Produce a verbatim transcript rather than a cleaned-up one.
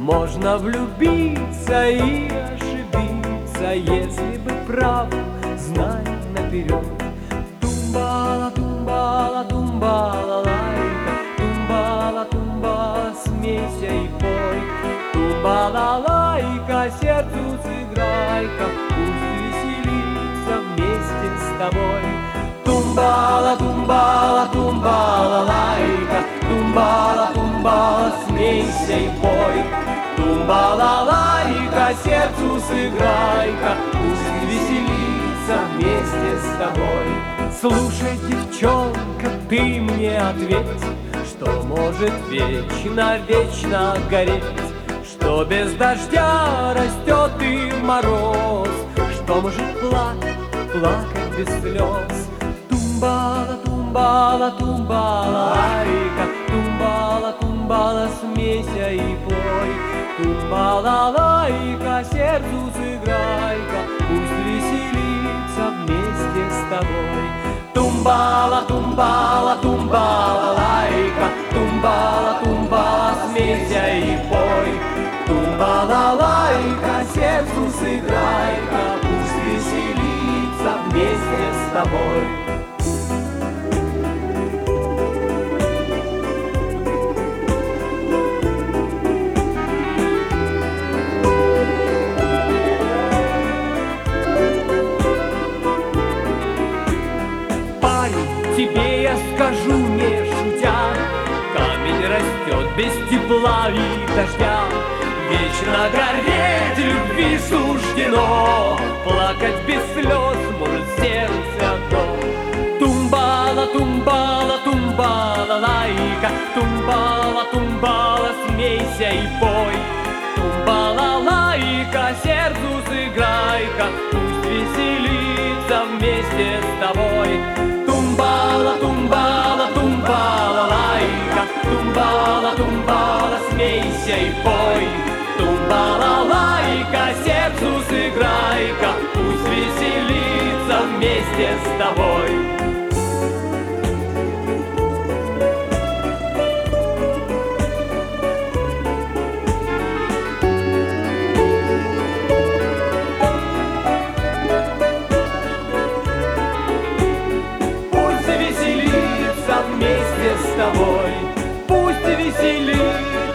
Можно влюбиться и ошибиться, если бы прав, знай наперед. Тумбала, тумбала, тумбала, лайка, тумбала, тумбала, смейся и пой. Тумбала, лайка, сердцу сыграй-ка, пусть веселится вместе с тобой. Тумбала, тумбала, тумбала, лайка, тумбала, тумбала, смейся и пой. Тумбала, лайка, сердцу сыграй-ка, пусть веселится вместе с тобой. Слушай, девчонка, ты мне ответь, что может вечно-вечно гореть, что без дождя растет и мороз, что может плакать, плакать без слез. Тумбала, тумбала, тумбала, лайка, тумбала, тумбала, смейся и пой. Тумбала, лайка, сердцу сыграй-ка, пусть веселится вместе с тобой. Тумбала, тумбала, тумбала, лайка, тумбала, тумбала, смейся и пой. Тумбала, лайка, сердцу сыграй-ка, пусть веселится вместе с тобой. Тебе я скажу, не шутя, камень растет без тепла и дождя. Вечно гореть любви суждено, плакать без слез может сердце одно. Тумбала, тумбала, тумбала, лайка, тумбала, тумбала, смейся и пой. Тумбала, лайка, сердцу сыграй-ка, пусть веселится вместе с тобой. Тумбала, тумбала, тумбала, лайка, тумбала, тумбала, смейся и пой. Тумбала, лайка, сердцу сыграй-ка, пусть веселится вместе с тобой. Вместе с тобой, пусть веселится